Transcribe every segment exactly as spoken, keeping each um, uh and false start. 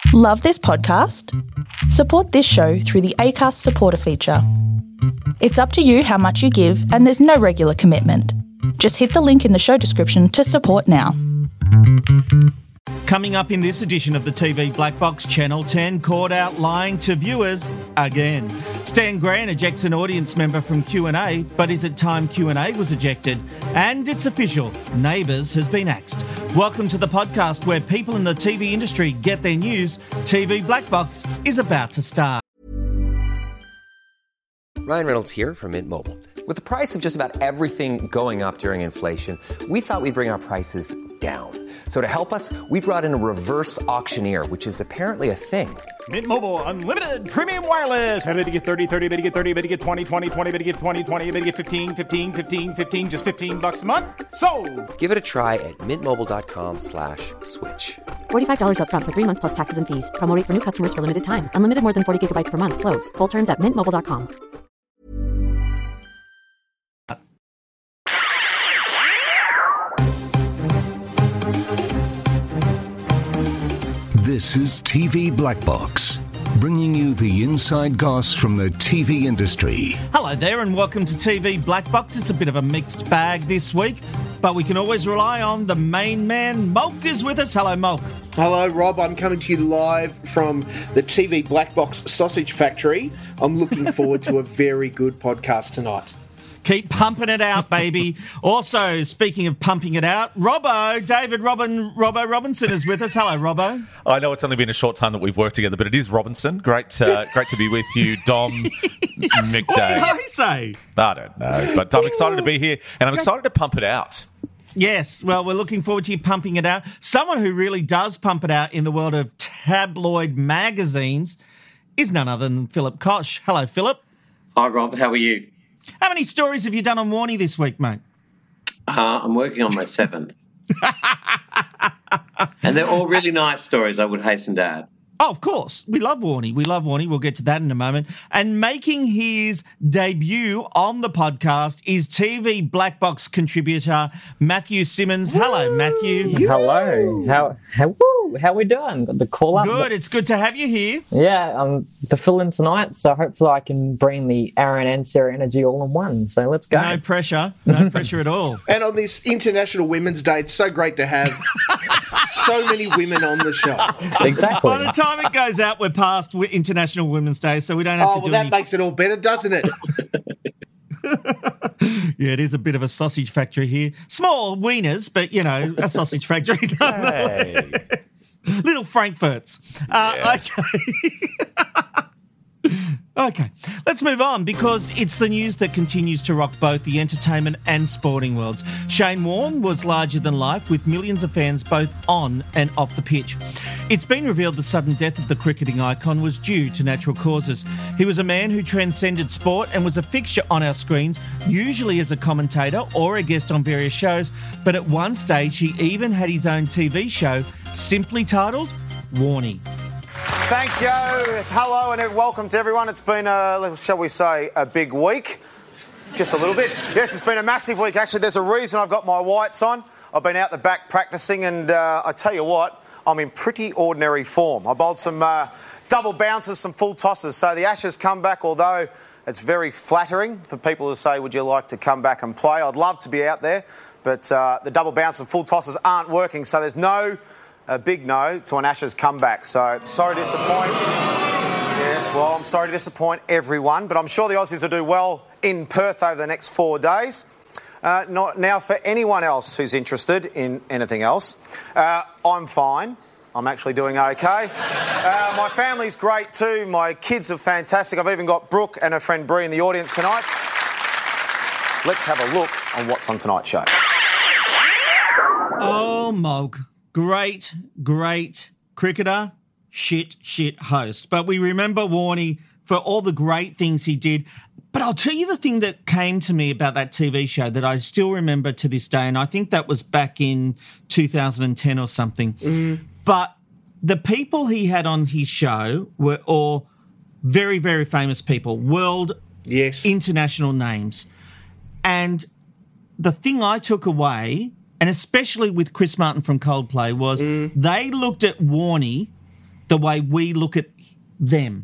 Love this podcast? Support this show through the Acast supporter feature. It's up to you how much you give, and there's no regular commitment. Just hit the link in the show description to support now. Coming up in this edition of the T V Black Box, Channel ten caught out lying to viewers again. Stan Grant ejects an audience member from Q and A, but is it time Q and A was ejected? And it's official, Neighbours has been axed. Welcome to the podcast where people in the T V industry get their news. T V Black Box is about to start. Ryan Reynolds here from Mint Mobile. With the price of just about everything going up during inflation, we thought we'd bring our prices down. So to help us, we brought in a reverse auctioneer, which is apparently a thing. Mint Mobile Unlimited Premium Wireless. How to get thirty, thirty, how to get thirty, how to get twenty, twenty, twenty, how to get twenty, twenty, how to get fifteen, fifteen, fifteen, fifteen, just fifteen bucks a month? Sold! Give it a try at mintmobile.com slash switch. forty-five dollars up front for three months plus taxes and fees. Promo rate for new customers for limited time. Unlimited more than forty gigabytes per month. Slows full terms at mint mobile dot com. This is T V Black Box, bringing you the inside goss from the T V industry. Hello there and welcome to T V Black Box. It's a bit of a mixed bag this week, but we can always rely on the main man. Mulk is with us. Hello, Mulk. Hello, Rob. I'm coming to you live from the T V Black Box Sausage Factory. I'm looking forward to a very good podcast tonight. Keep pumping it out, baby. Also, speaking of pumping it out, Robbo, David Robin, Robbo Robinson is with us. Hello, Robbo. I know it's only been a short time that we've worked together, but it is Robinson. Great, uh, great to be with you, Dom McDade. What did I say? I don't know, but I'm excited to be here, and I'm excited to pump it out. Yes, well, we're looking forward to you pumping it out. Someone who really does pump it out in the world of tabloid magazines is none other than Philip Koch. Hello, Philip. Hi, Rob. How are you? How many stories have you done on Warnie this week, mate? Uh, I'm working on my seventh. And they're all really nice stories, I would hasten to add. Oh, of course. We love Warnie. We love Warnie. We'll get to that in a moment. And making his debut on the podcast is T V Black Box contributor Matthew Simmons. Woo! Hello, Matthew. Hello. How how woo, how we doing? Got the call up. Good. It's good to have you here. Yeah, I'm the fill-in tonight, so hopefully I can bring the Aaron and Sarah energy all in one. So let's go. No pressure. No pressure at all. And on this International Women's Day, it's so great to have so many women on the show. Exactly. By the time it goes out, we're past International Women's Day, so we don't have oh, to do well, that any... makes it all better, doesn't it? Yeah, it is a bit of a sausage factory here. Small wieners, but, you know, a sausage factory. Hey. Little Frankfurts. Uh, Yeah. Okay. Okay, let's move on because it's the news that continues to rock both the entertainment and sporting worlds. Shane Warne was larger than life with millions of fans both on and off the pitch. It's been revealed the sudden death of the cricketing icon was due to natural causes. He was a man who transcended sport and was a fixture on our screens, usually as a commentator or a guest on various shows, but at one stage he even had his own T V show simply titled Warnie. Thank you. Hello and welcome to everyone. It's been, a, shall we say, a big week. Just a little bit. Yes, it's been a massive week. Actually, there's a reason I've got my whites on. I've been out the back practicing and uh, I tell you what, I'm in pretty ordinary form. I bowled some uh, double bounces, some full tosses. So the Ashes come back, although it's very flattering for people to say, would you like to come back and play? I'd love to be out there, but uh, the double bounce and full tosses aren't working. So there's no... a big no to an Ashes comeback. So, sorry to disappoint. Yes, well, I'm sorry to disappoint everyone, but I'm sure the Aussies will do well in Perth over the next four days. Uh, not, now, for anyone else who's interested in anything else, uh, I'm fine. I'm actually doing okay. Uh, my family's great too. My kids are fantastic. I've even got Brooke and her friend Bree in the audience tonight. Let's have a look on what's on tonight's show. Oh, Mog. Great, great cricketer, shit, shit host. But we remember Warnie for all the great things he did. But I'll tell you the thing that came to me about that T V show that I still remember to this day, and I think that was back in two thousand ten or something. Mm. But the people he had on his show were all very, very famous people, world, yes, international names. And the thing I took away... and especially with Chris Martin from Coldplay, was mm. they looked at Warnie the way we look at them.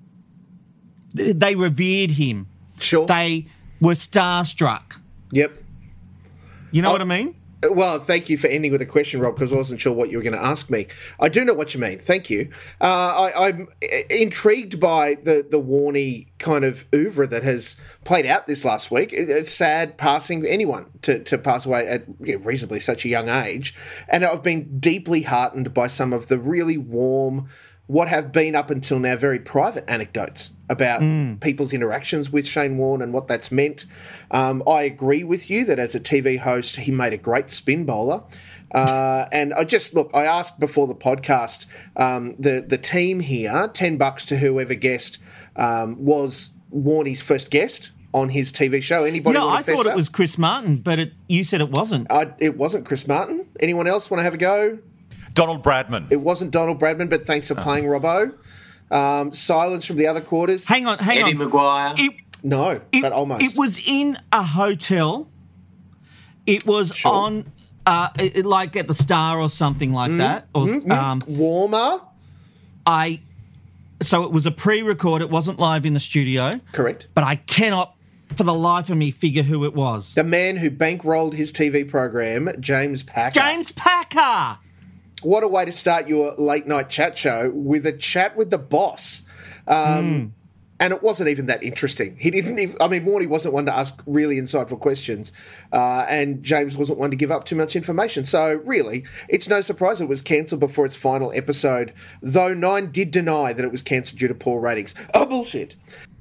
They revered him. Sure. They were starstruck. Yep. You know Oh, what I mean? Well, thank you for ending with a question, Rob, because I wasn't sure what you were going to ask me. I do know what you mean. Thank you. Uh, I, I'm intrigued by the, the Warney kind of oeuvre that has played out this last week. It's sad passing anyone to, to pass away at reasonably such a young age. And I've been deeply heartened by some of the really warm, what have been up until now very private anecdotes about mm. people's interactions with Shane Warne and what that's meant. Um, I agree with you that as a T V host, he made a great spin bowler. Uh, and I just, look, I asked before the podcast, um, the, the team here, ten bucks to whoever guest um, was Warney's first guest on his T V show. Anybody Yeah, want I to fess thought up? it was Chris Martin, but it, you said it wasn't. Uh, it wasn't Chris Martin. Anyone else want to have a go? Donald Bradman. It wasn't Donald Bradman, but thanks for playing, Robbo. Um, silence from the other quarters. Hang on, hang Eddie on. Maguire. It, No, it, but almost. It was in a hotel. It was Sure. on, uh, it, like at the Star or something like that. Or, Mm, um, Warmer. I. So it was a pre-record. It wasn't live in the studio. Correct. But I cannot, for the life of me, figure who it was. The man who bankrolled his T V program, James Packer. James Packer. What a way to start your late night chat show with a chat with the boss. Um, Mm. And it wasn't even that interesting. He didn't even, I mean, Warney wasn't one to ask really insightful questions, uh, and James wasn't one to give up too much information. So, really, it's no surprise it was cancelled before its final episode, though Nine did deny that it was cancelled due to poor ratings. Oh, bullshit.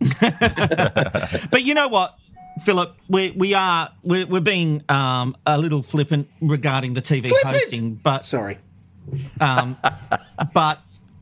But you know what, Philip, we we are we're, we're being um, a little flippant regarding the T V Flippant? hosting, but Sorry. um, but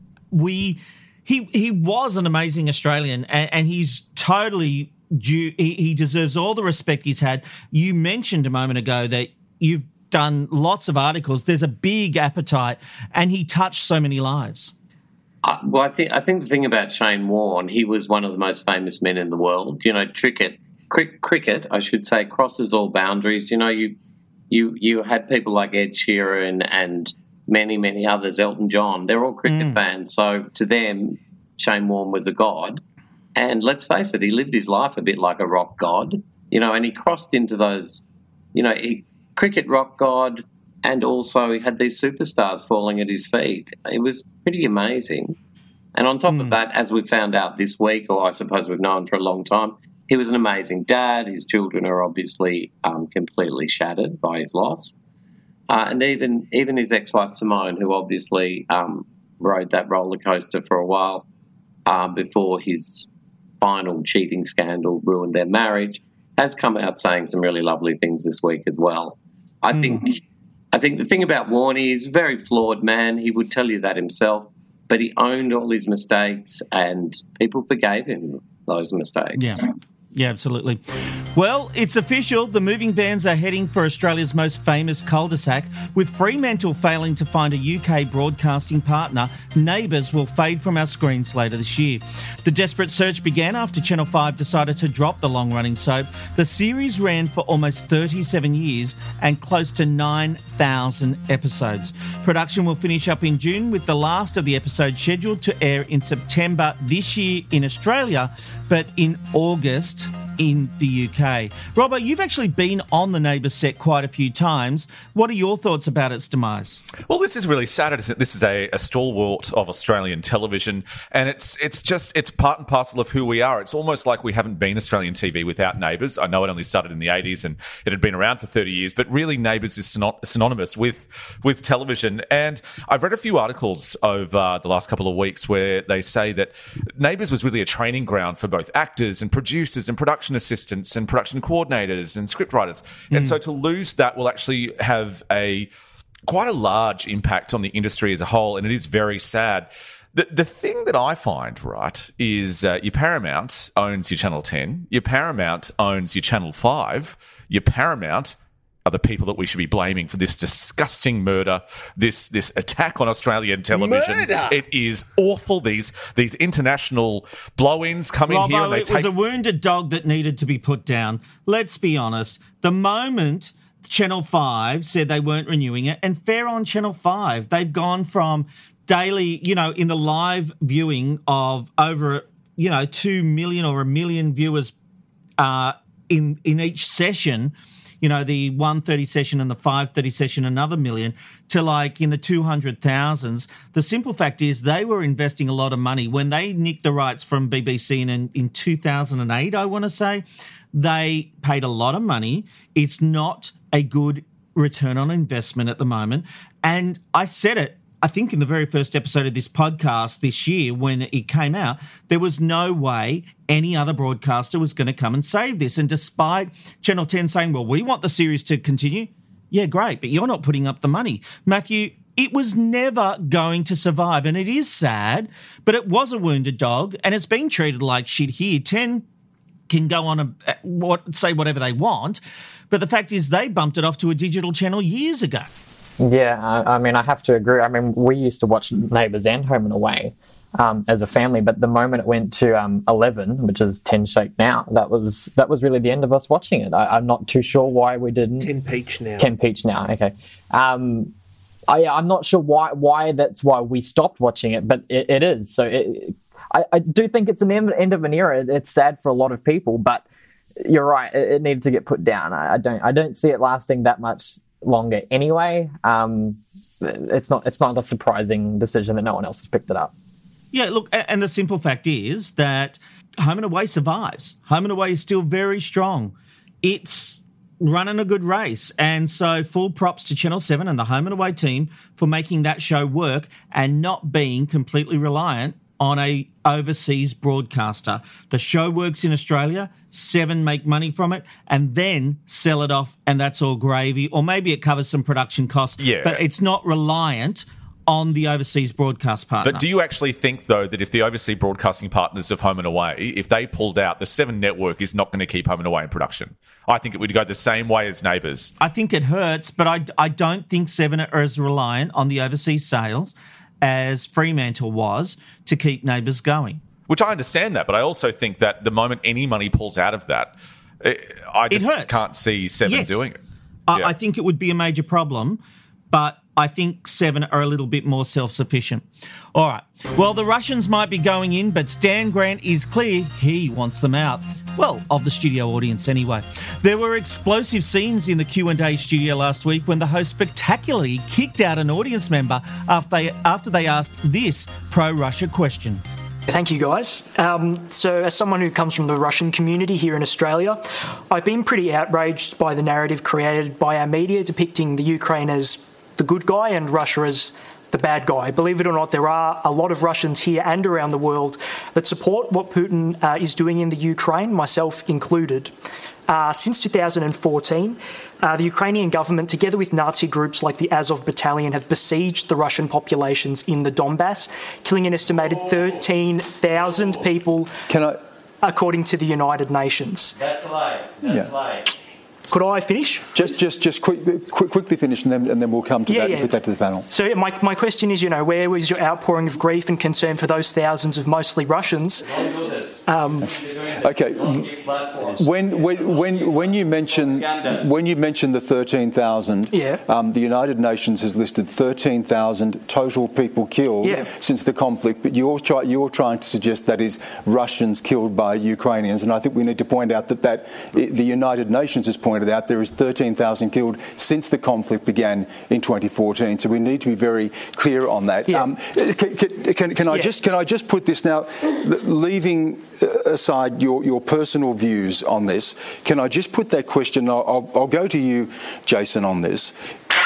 we he he was an amazing Australian, and, and he's totally due. He, he deserves all the respect he's had. You mentioned a moment ago that you've done lots of articles. There's a big appetite, and he touched so many lives. Uh, well, I think I think the thing about Shane Warne, he was one of the most famous men in the world. You know, cricket, cri- cricket, I should say, crosses all boundaries. You know, you you you had people like Ed Sheeran and many many others, Elton John. They're all cricket Mm. fans. So to them, Shane Warne was a god. And let's face it, he lived his life a bit like a rock god. You know, and he crossed into those, you know, he, cricket rock god. And also he had these superstars falling at his feet. It was pretty amazing. And on top Mm. of that, as we found out this week, or I suppose we've known for a long time, he was an amazing dad. His children are obviously um, completely shattered by his loss. Uh, and even even his ex-wife Simone, who obviously um, rode that roller coaster for a while uh, before his final cheating scandal ruined their marriage, has come out saying some really lovely things this week as well. I Mm. think... I think the thing about Warney, he's a very flawed man. He would tell you that himself, but he owned all his mistakes and people forgave him those mistakes. Yeah. Yeah, absolutely. Well, it's official. The moving vans are heading for Australia's most famous cul-de-sac. With Fremantle failing to find a U K broadcasting partner, Neighbours will fade from our screens later this year. The desperate search began after Channel five decided to drop the long-running soap. The series ran for almost thirty-seven years and close to nine thousand episodes. Production will finish up in June, with the last of the episodes scheduled to air in September this year in Australia, but in August in the U K. Robbo, you've actually been on the Neighbours set quite a few times. What are your thoughts about its demise? Well, this is really sad. This is a, a stalwart of Australian television, and it's it's just it's part and parcel of who we are. It's almost like we haven't been Australian T V without Neighbours. I know it only started in the eighties and it had been around for thirty years, but really Neighbours is synonymous with with television. And I've read a few articles over the last couple of weeks where they say that Neighbours was really a training ground for both actors and producers and production assistants and production coordinators and scriptwriters. Mm. And so to lose that will actually have a quite a large impact on the industry as a whole, and it is very sad. The the thing that I find, right, is uh, your Paramount owns your Channel ten, your Paramount owns your Channel five, your Paramount are the people that we should be blaming for this disgusting murder, this this attack on Australian television. Murder! It is awful. These these international blow-ins come in Robbo, here and they it take... was a wounded dog that needed to be put down. Let's be honest. The moment Channel five said they weren't renewing it, and fair on Channel five, they've gone from daily, you know, in the live viewing of over, you know, two million or a million viewers uh, in in each session, you know, the one thirty session and the five thirty session, another million, to like in the two hundred thousands. The simple fact is they were investing a lot of money. When they nicked the rights from B B C in, in two thousand eight, I want to say, they paid a lot of money. It's not a good return on investment at the moment. And I said it, I think in the very first episode of this podcast this year when it came out, there was no way any other broadcaster was going to come and save this. And despite Channel ten saying, well, we want the series to continue, yeah, great, but you're not putting up the money. Matthew, it was never going to survive, and it is sad, but it was a wounded dog, and it's being treated like shit here. ten can go on a what say whatever they want, but the fact is they bumped it off to a digital channel years ago. Yeah, I, I mean, I have to agree. I mean, we used to watch Neighbours and Home and Away um, as a family, but the moment it went to um, eleven, which is ten Shake Now, that was that was really the end of us watching it. I, I'm not too sure why we didn't. ten Peach Now. ten Peach Now, okay. Um, I, I'm not sure why why that's why we stopped watching it, but it, it is. So it, I, I do think it's an end, end of an era. It's sad for a lot of people, but you're right. It, it needed to get put down. I, I don't I don't see it lasting that much longer anyway. Um, it's not it's not a surprising decision that no one else has picked it up. Yeah, look, and the simple fact is that Home and Away survives. Home and Away is still very strong. It's running a good race. And so full props to Channel seven and the Home and Away team for making that show work and not being completely reliant on a overseas broadcaster. The show works in Australia, Seven make money from it, and then sell it off, and that's all gravy. Or maybe it covers some production costs, yeah. but it's not reliant on the overseas broadcast partner. But do you actually think, though, that if the overseas broadcasting partners of Home and Away, if they pulled out, the Seven Network is not going to keep Home and Away in production? I think it would go the same way as Neighbours. I think it hurts, but I, I don't think Seven are as reliant on the overseas sales as Fremantle was to keep Neighbours going. Which I understand that, but I also think that the moment any money pulls out of that, I just can't see Seven yes. doing it. I, yeah. I think it would be a major problem, but I think Seven are a little bit more self-sufficient. All right. Well, the Russians might be going in, but Stan Grant is clear he wants them out. Well, of the studio audience anyway. There were explosive scenes in the Q and A studio last week when the host spectacularly kicked out an audience member after they, after they asked this pro-Russia question. Thank you, guys. Um, so as someone who comes from the Russian community here in Australia, I've been pretty outraged by the narrative created by our media depicting the Ukraine as the good guy and Russia as the bad guy. Believe it or not, there are a lot of Russians here and around the world that support what Putin uh, is doing in the Ukraine, myself included. Uh, since two thousand fourteen, uh, the Ukrainian government, together with Nazi groups like the Azov Battalion, have besieged the Russian populations in the Donbass, killing an estimated thirteen thousand people, Can I... according to the United Nations. That's a lie. That's Yeah. a lie. Could I finish? Just, just, just quick, quick, quickly finish, and then, and then we'll come to Yeah, that yeah. and put that to the panel. So my, my question is, you know, where was your outpouring of grief and concern for those thousands of mostly Russians? Um, Okay. When, when, when, when you mention when you mention the thirteen thousand, Yeah. um, the United Nations has listed thirteen thousand total people killed Yeah. since the conflict, but you're try, you're trying to suggest that is Russians killed by Ukrainians, and I think we need to point out that that the United Nations has pointed out there is thirteen thousand killed since the conflict began in twenty fourteen. So we need to be very clear on that. Yeah. Um, can, can, can, can I Yeah. just can I just put this now, leaving aside your, your personal views on this, can I just put that question, I'll, I'll, I'll go to you, Jason, on this.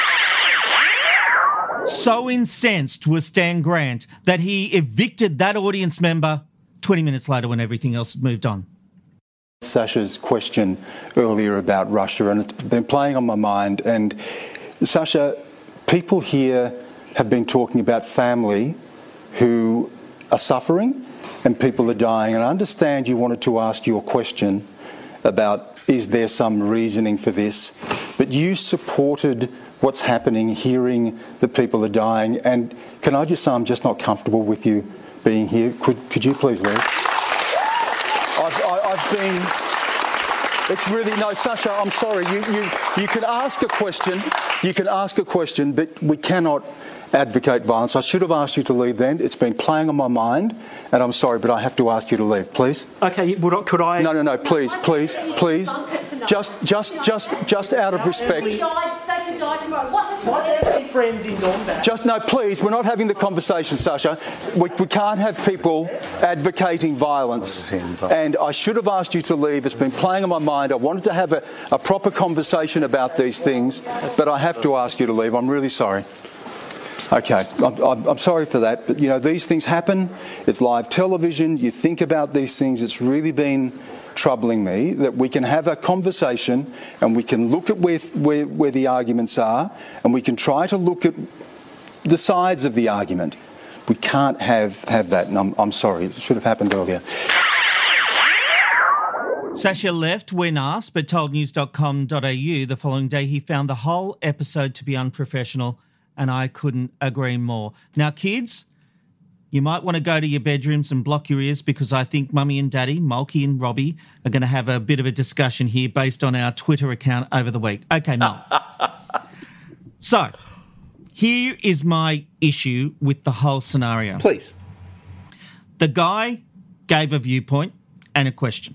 So incensed was Stan Grant that he evicted that audience member twenty minutes later when everything else had moved on. Sasha's question earlier about Russia, and it's been playing on my mind. And Sasha, people here have been talking about family who are suffering and people are dying. And I understand you wanted to ask your question about is there some reasoning for this, but you supported what's happening, hearing that people are dying. And can I just say I'm just not comfortable with you being here? Could, could you please leave? I've, I, I've been... It's really no, Sasha. I'm sorry. You you you can ask a question. You can ask a question, but we cannot advocate violence. I should have asked you to leave then. It's been playing on my mind, and I'm sorry, but I have to ask you to leave, please. Okay, would I, could I? No, no, no. Please, please, please. Just, just, just, just out of respect. Just no, please. We're not having the conversation, Sasha. We, we can't have people advocating violence. And I should have asked you to leave. It's been playing on my mind. I wanted to have a, a proper conversation about these things, but I have to ask you to leave. I'm really sorry. Okay, I'm, I'm, I'm sorry for that, but you know, these things happen. It's live television. You think about these things. It's really been troubling me that we can have a conversation and we can look at where, where, where the arguments are, and we can try to look at the sides of the argument. We can't have, have that, and I'm, I'm sorry. It should have happened earlier. Sasha left when asked, but told news dot com dot a u the following day he found the whole episode to be unprofessional, and I couldn't agree more. Now, kids, you might want to go to your bedrooms and block your ears, because I think Mummy and Daddy, Mulkey and Robbie, are going to have a bit of a discussion here based on our Twitter account over the week. Okay, Mel. So, here is my issue with the whole scenario. Please. The guy gave a viewpoint and a question.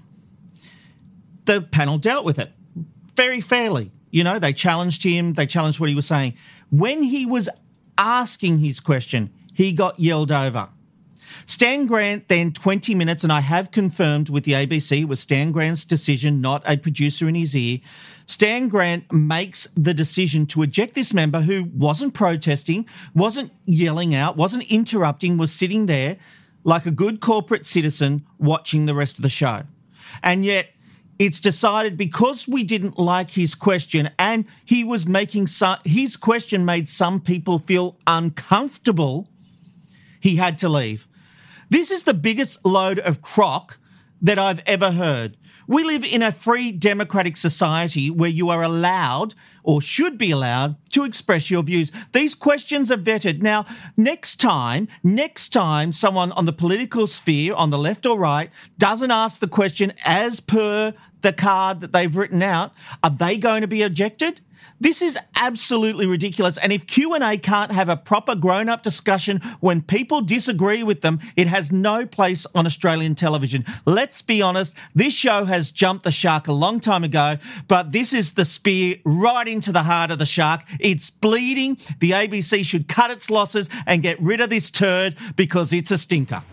The panel dealt with it very fairly. You know, they challenged him. They challenged what he was saying. When he was asking his question, he got yelled over. Stan Grant then twenty minutes, and I have confirmed with the A B C it was Stan Grant's decision, not a producer in his ear. Stan Grant makes the decision to eject this member who wasn't protesting, wasn't yelling out, wasn't interrupting, was sitting there like a good corporate citizen watching the rest of the show. And yet it's decided because we didn't like his question, and he was making some, his question made some people feel uncomfortable, he had to leave. This is the biggest load of crock that I've ever heard. We live in a free democratic society where you are allowed, or should be allowed, to express your views. These questions are vetted. Now, next time, next time someone on the political sphere, on the left or right, doesn't ask the question as per the card that they've written out, are they going to be ejected? This is absolutely ridiculous. And if Q and A can't have a proper grown-up discussion when people disagree with them, it has no place on Australian television. Let's be honest, this show has jumped the shark a long time ago, but this is the spear right into the heart of the shark. It's bleeding. The A B C should cut its losses and get rid of this turd because it's a stinker.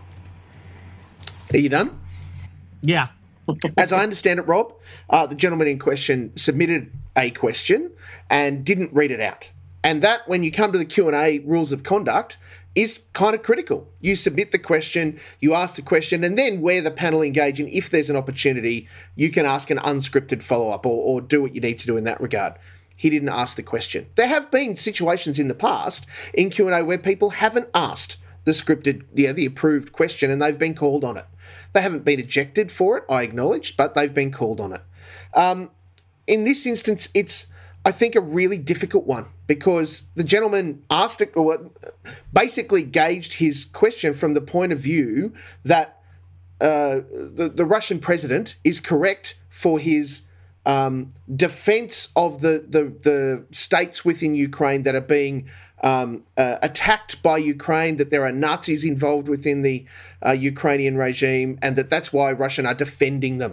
Are you done? Yeah. As I understand it, Rob, uh, the gentleman in question submitted a question and didn't read it out. And that, when you come to the Q and A rules of conduct, is kind of critical. You submit the question, you ask the question, and then where the panel engage in, if there's an opportunity, you can ask an unscripted follow-up or, or do what you need to do in that regard. He didn't ask the question. There have been situations in the past in Q and A where people haven't asked the scripted, yeah, the approved question, and they've been called on it. They haven't been ejected for it, I acknowledge, but they've been called on it. Um, in this instance, it's, I think, a really difficult one because the gentleman asked it, or basically gauged his question from the point of view that uh, the, the Russian president is correct for his um, defense of the, the, the states within Ukraine that are being um, uh, attacked by Ukraine, that there are Nazis involved within the uh, Ukrainian regime, and that that's why Russian are defending them.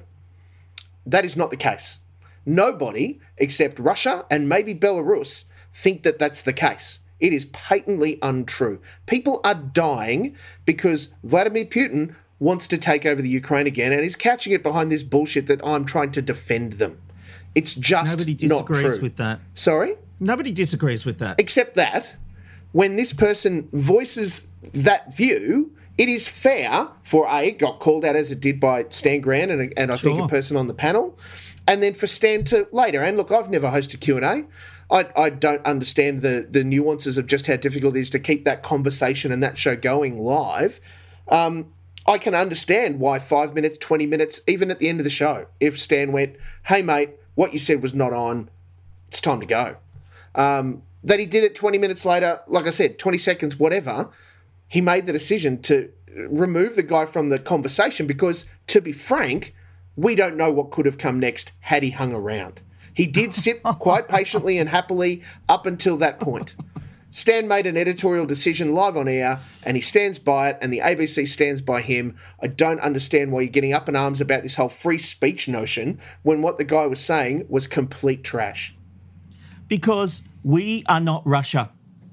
That is not the case. Nobody except Russia and maybe Belarus think that that's the case. It is patently untrue. People are dying because Vladimir Putin wants to take over the Ukraine again and is couching it behind this bullshit that I'm trying to defend them. It's just Nobody not true. disagrees with that. Sorry? Nobody disagrees with that. Except that when this person voices that view, it is fair for A, it got called out as it did by Stan Grant and, and I Sure. think a person on the panel, and then for Stan to later. And look, I've never hosted Q and A. I, I don't understand the, the nuances of just how difficult it is to keep that conversation and that show going live. Um, I can understand why five minutes, twenty minutes, even at the end of the show, if Stan went, hey, mate, what you said was not on, it's time to go. Um, that he did it twenty minutes later, like I said, twenty seconds, whatever, he made the decision to remove the guy from the conversation because, to be frank, we don't know what could have come next had he hung around. He did sit quite patiently and happily up until that point. Stan made an editorial decision live on air, and he stands by it, and the A B C stands by him. I don't understand why you're getting up in arms about this whole free speech notion when what the guy was saying was complete trash. Because we are not Russia.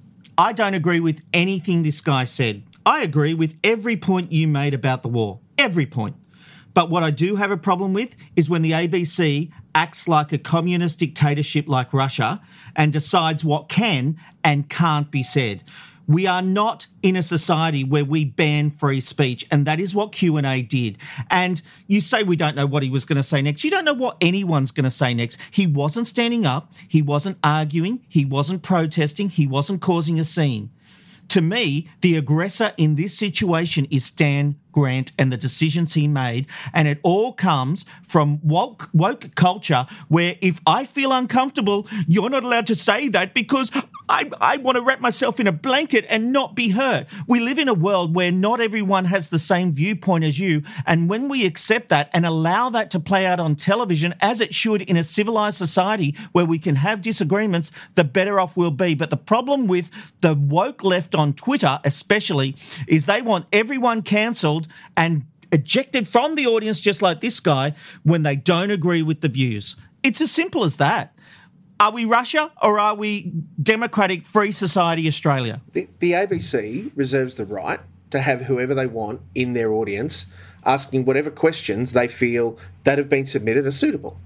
I don't agree with anything this guy said. I agree with every point you made about the war. Every point. But what I do have a problem with is when the A B C acts like a communist dictatorship like Russia and decides what can and can't be said. We are not in a society where we ban free speech, and that is what Q and A did. And you say we don't know what he was going to say next. You don't know what anyone's going to say next. He wasn't standing up. He wasn't arguing. He wasn't protesting. He wasn't causing a scene. To me, the aggressor in this situation is Stan Grant and the decisions he made, and it all comes from woke, woke culture where if I feel uncomfortable, you're not allowed to say that because I, I want to wrap myself in a blanket and not be hurt. We live in a world where not everyone has the same viewpoint as you, and when we accept that and allow that to play out on television, as it should in a civilised society where we can have disagreements, the better off we'll be. But the problem with the woke left on Twitter especially is they want everyone cancelled and ejected from the audience just like this guy when they don't agree with the views. It's as simple as that. Are we Russia or are we democratic free society Australia? The, the A B C reserves the right to have whoever they want in their audience asking whatever questions they feel that have been submitted are suitable.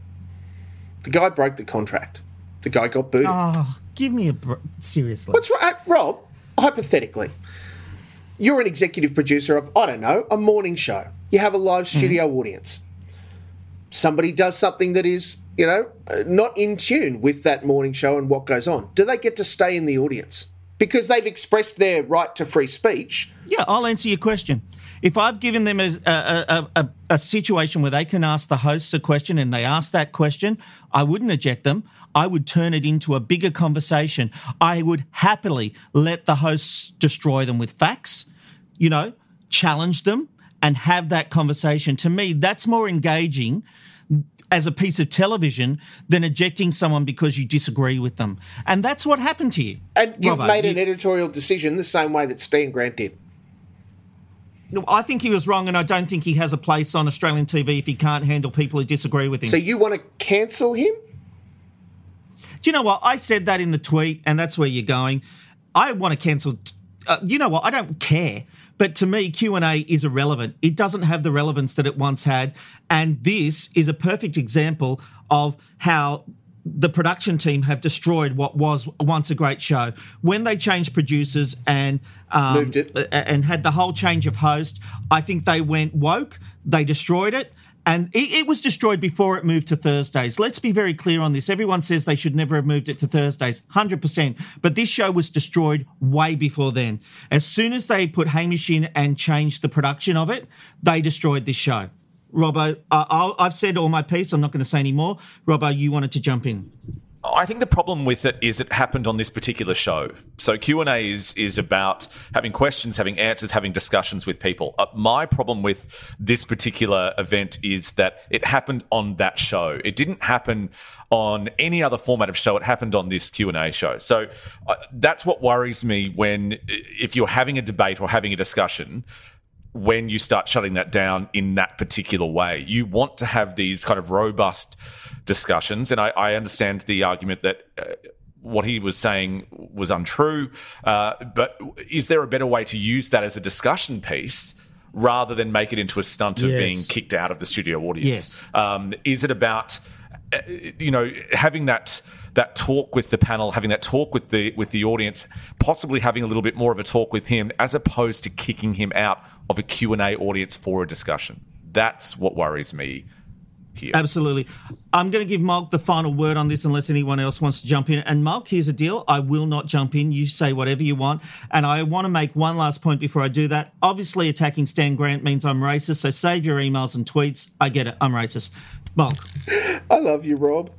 The guy broke the contract. The guy got booted. Oh, give me a... Br- seriously. What's right? Rob, hypothetically, you're an executive producer of, I don't know, a morning show. You have a live studio mm. audience. Somebody does something that is, you know, not in tune with that morning show and what goes on. Do they get to stay in the audience? Because they've expressed their right to free speech. Yeah, I'll answer your question. If I've given them a, a, a, a situation where they can ask the hosts a question and they ask that question, I wouldn't eject them. I would turn it into a bigger conversation. I would happily let the hosts destroy them with facts, you know, challenge them and have that conversation. To me, that's more engaging as a piece of television than ejecting someone because you disagree with them. And that's what happened to you. And you've Robbo, made an you, editorial decision the same way that Stan Grant did. I think he was wrong, and I don't think he has a place on Australian T V if he can't handle people who disagree with him. So you want to cancel him? Do you know what? I said that in the tweet, and that's where you're going. I want to cancel... Uh, you know what? I don't care. But to me, Q and A is irrelevant. It doesn't have the relevance that it once had. And this is a perfect example of how the production team have destroyed what was once a great show. When they changed producers and um, moved it and had the whole change of host, I think they went woke. They destroyed it. And it, it was destroyed before it moved to Thursdays. Let's be very clear on this. Everyone says they should never have moved it to Thursdays, one hundred percent. But this show was destroyed way before then. As soon as they put Hamish in and changed the production of it, they destroyed this show. Robbo, uh, I'll, I've said all my piece. I'm not going to say any more. Robbo, you wanted to jump in. I think the problem with it is it happened on this particular show. So Q and A is, is about having questions, having answers, having discussions with people. Uh, my problem with this particular event is that it happened on that show. It didn't happen on any other format of show. It happened on this Q and A show. So uh, that's what worries me when, if you're having a debate or having a discussion, when you start shutting that down in that particular way. You want to have these kind of robust discussions, and I, I understand the argument that uh, what he was saying was untrue, uh, but is there a better way to use that as a discussion piece rather than make it into a stunt of yes. being kicked out of the studio audience? Yes. Um, is it about, uh, you know, having that that talk with the panel, having that talk with the with the audience, possibly having a little bit more of a talk with him as opposed to kicking him out of a Q and A audience for a discussion? That's what worries me here. Absolutely. I'm going to give Mark the final word on this unless anyone else wants to jump in. And Mark, here's a deal. I will not jump in. You say whatever you want. And I want to make one last point before I do that. Obviously, attacking Stan Grant means I'm racist, so save your emails and tweets. I get it. I'm racist. Mark. I love you, Rob.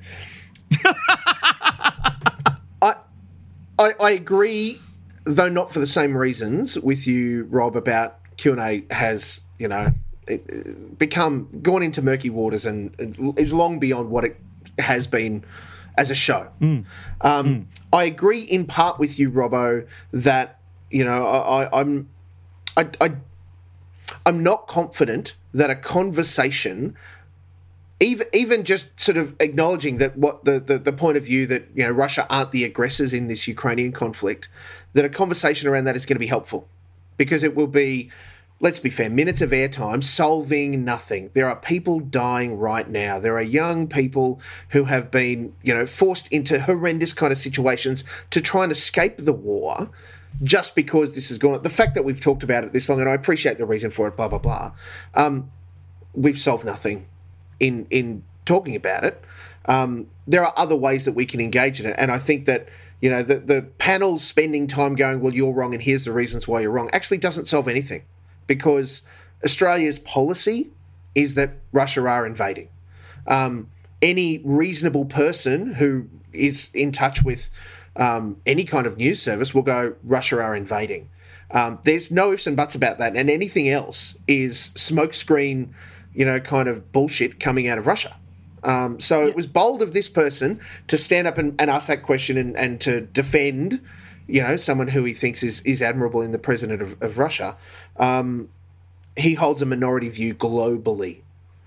I, I I agree, though not for the same reasons, with you, Rob, about Q and A has, you know, become gone into murky waters and is long beyond what it has been as a show. Mm. Um, mm. I agree in part with you, Robbo, that you know I, I, I'm I, I I'm not confident that a conversation, even even just sort of acknowledging that what the, the, the point of view that you know Russia aren't the aggressors in this Ukrainian conflict, that a conversation around that is going to be helpful, because it will be, let's be fair, minutes of airtime solving nothing. There are people dying right now. There are young people who have been you know forced into horrendous kind of situations to try and escape the war. Just because this has gone, the fact that we've talked about it this long, and I appreciate the reason for it, blah, blah, blah, um, we've solved nothing in in talking about it. Um, there are other ways that we can engage in it, and I think that, you know, the, the panel spending time going, well, you're wrong and here's the reasons why you're wrong, actually doesn't solve anything, because Australia's policy is that Russia are invading. Um, any reasonable person who is in touch with Um, any kind of news service will go, Russia are invading. Um, there's no ifs and buts about that. And anything else is smokescreen, you know, kind of bullshit coming out of Russia. Um, so yeah. It was bold of this person to stand up and, and ask that question and, and to defend, you know, someone who he thinks is, is admirable in the president of, of Russia. Um, he holds a minority view globally.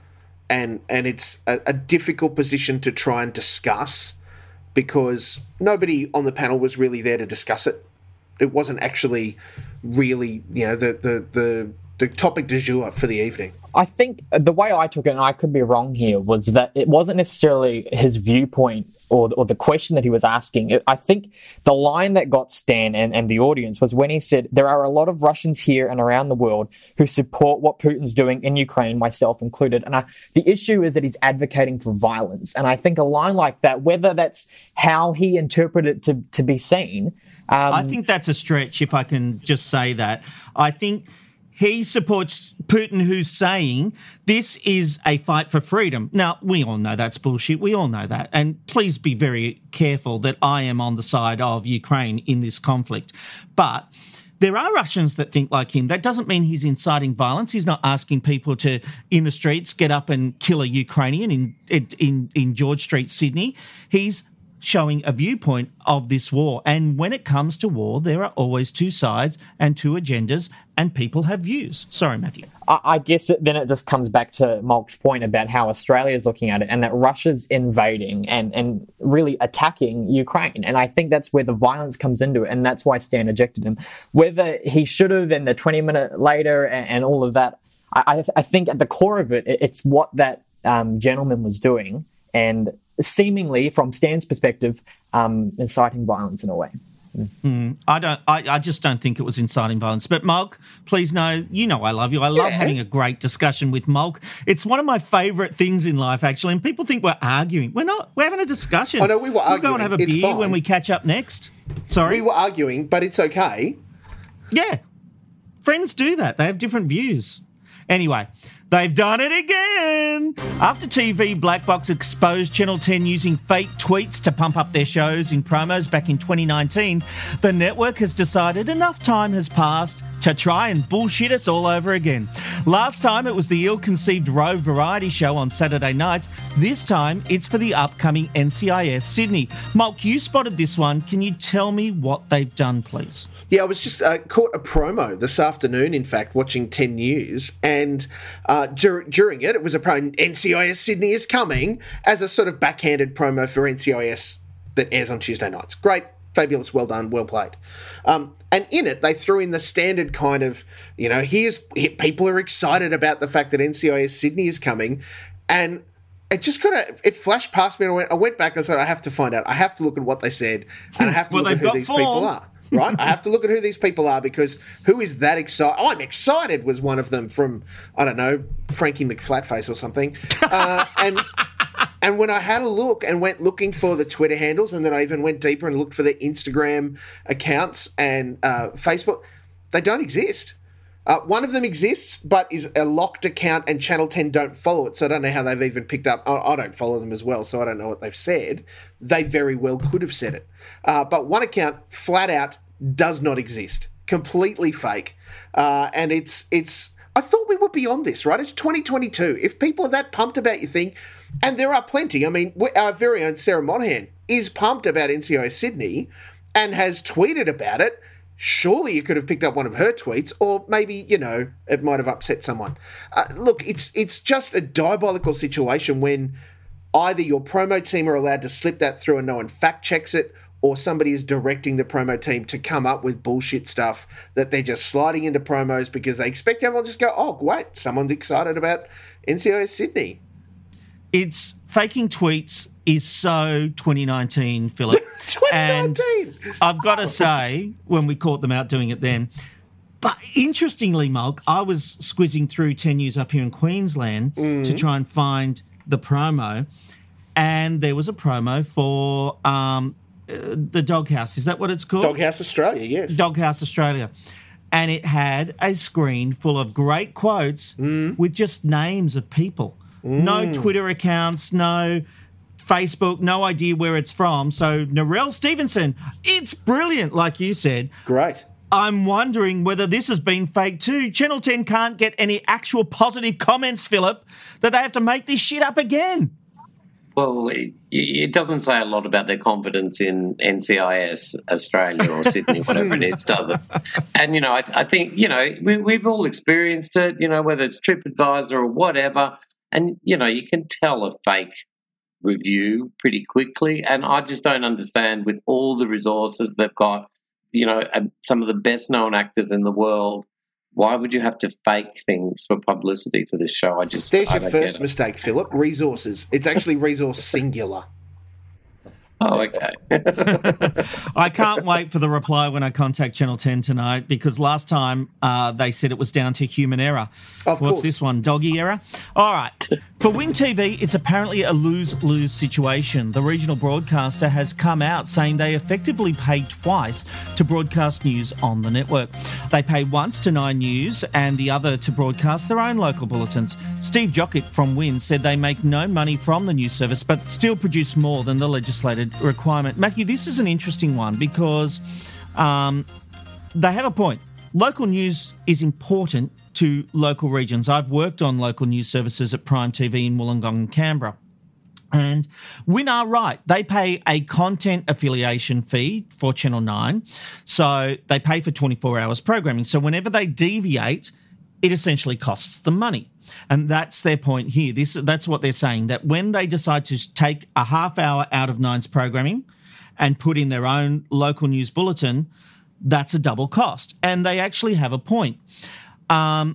And, and it's a, a difficult position to try and discuss, because nobody on the panel was really there to discuss it. It wasn't actually really, you know, the the the, the topic du jour for the evening. I think the way I took it, and I could be wrong here, was that it wasn't necessarily his viewpoint or, or the question that he was asking. I think the line that got Stan and, and the audience was when he said, there are a lot of Russians here and around the world who support what Putin's doing in Ukraine, myself included. And I, the issue is that he's advocating for violence. And I think a line like that, whether that's how he interpreted it to, to be seen. Um, I think that's a stretch, if I can just say that. I think he supports Putin, who's saying this is a fight for freedom. Now, we all know that's bullshit. We all know that. And please be very careful that I am on the side of Ukraine in this conflict. But there are Russians that think like him. That doesn't mean he's inciting violence. He's not asking people to, in the streets, get up and kill a Ukrainian in in, in George Street, Sydney. He's showing a viewpoint of this war. And when it comes to war, there are always two sides and two agendas, and people have views. Sorry, Matthew. I, I guess it, then it just comes back to Malk's point about how Australia is looking at it, and that Russia's invading and, and really attacking Ukraine. And I think that's where the violence comes into it, and that's why Stan ejected him. Whether he should have, and the twenty minute later and, and all of that, I, I think at the core of it, it's what that um, gentleman was doing, and seemingly, from Stan's perspective, um, inciting violence in a way. Mm. Mm, I don't. I, I just don't think it was inciting violence. But Malk, please know, you know I love you. I love yeah. having a great discussion with Malk. It's one of my favourite things in life, actually. And people think we're arguing. We're not. We're having a discussion. I know we were we'll arguing. We'll go and have a it's beer fine. when we catch up next. Sorry, we were arguing, but it's okay. Yeah, friends do that. They have different views. Anyway. They've done it again! After T V Black Box exposed Channel ten using fake tweets to pump up their shows in promos back in twenty nineteen, the network has decided enough time has passed to try and bullshit us all over again. Last time it was the ill-conceived Rogue variety show on Saturday nights. This time it's for the upcoming N C I S Sydney. Malk, you spotted this one. Can you tell me what they've done, please? Yeah, I was just uh, caught a promo this afternoon, in fact, watching ten News, and uh, dur- during it, it was a promo, N C I S Sydney is coming, as a sort of backhanded promo for N C I S that airs on Tuesday nights. Great, fabulous, well done, well played. Um, and in it, they threw in the standard kind of, you know, here's people are excited about the fact that N C I S Sydney is coming, and it just kind of, it flashed past me, and I went, I went back and said, I have to find out, I have to look at what they said, and I have to well, look at who these form. people are. Right? I have to look at who these people are, because who is that excited? I'm excited was one of them from, I don't know, Frankie McFlatface or something. Uh, and and when I had a look and went looking for the Twitter handles, and then I even went deeper and looked for their Instagram accounts and uh, Facebook, they don't exist. Uh, one of them exists, but is a locked account, and Channel ten don't follow it, so I don't know how they've even picked up. I, I don't follow them as well, so I don't know what they've said. They very well could have said it. Uh, but one account, flat out, does not exist. Completely fake. Uh, and it's it's I thought we were beyond this, right? It's twenty twenty-two. If people are that pumped about your thing, and there are plenty, I mean, our very own Sarah Monahan is pumped about N C I S Sydney and has tweeted about it, surely you could have picked up one of her tweets, or maybe, you know, it might have upset someone. Uh, look, it's it's just a diabolical situation when either your promo team are allowed to slip that through and no one fact checks it, or somebody is directing the promo team to come up with bullshit stuff that they're just sliding into promos because they expect everyone to just go, oh, wait, someone's excited about N C I S Sydney. It's faking tweets is so twenty nineteen, Philip. twenty nineteen! And I've got to say, when we caught them out doing it then, but interestingly, Mulk, I was squizzing through ten News up here in Queensland mm. to try and find the promo, and there was a promo for um, uh, the Doghouse. Is that what it's called? Doghouse Australia, yes. Doghouse Australia. And it had a screen full of great quotes mm. with just names of people. Mm. No Twitter accounts, no Facebook, no idea where it's from. So Narelle Stevenson, it's brilliant, like you said. Great. I'm wondering whether this has been fake too. Channel ten can't get any actual positive comments, Philip, that they have to make this shit up again. Well, it, it doesn't say a lot about their confidence in N C I S Australia or Sydney, whatever it is, does it? And, you know, I, I think, you know, we, we've all experienced it, you know, whether it's TripAdvisor or whatever. And, you know, you can tell a fake review pretty quickly. And I just don't understand, with all the resources they've got, you know, some of the best known actors in the world, why would you have to fake things for publicity for this show? I just There's I your first mistake, Philip. Resources. It's actually resource singular. Oh, okay. I can't wait for the reply when I contact Channel ten tonight, because last time uh, they said it was down to human error. Of What's course. this one? Doggy error? All right. For Win T V, it's apparently a lose-lose situation. The regional broadcaster has come out saying they effectively pay twice to broadcast news on the network. They pay once to Nine News and the other to broadcast their own local bulletins. Steve Jokic from Win said they make no money from the news service but still produce more than the legislated requirement. Matthew, this is an interesting one because um, they have a point. Local news is important to local regions. I've worked on local news services at Prime T V in Wollongong and Canberra. And Win are right. They pay a content affiliation fee for Channel nine. So they pay for twenty-four hours programming. So whenever they deviate, it essentially costs them money. And that's their point here. This That's what they're saying, that when they decide to take a half hour out of Nine's programming and put in their own local news bulletin, that's a double cost. And they actually have a point. Um,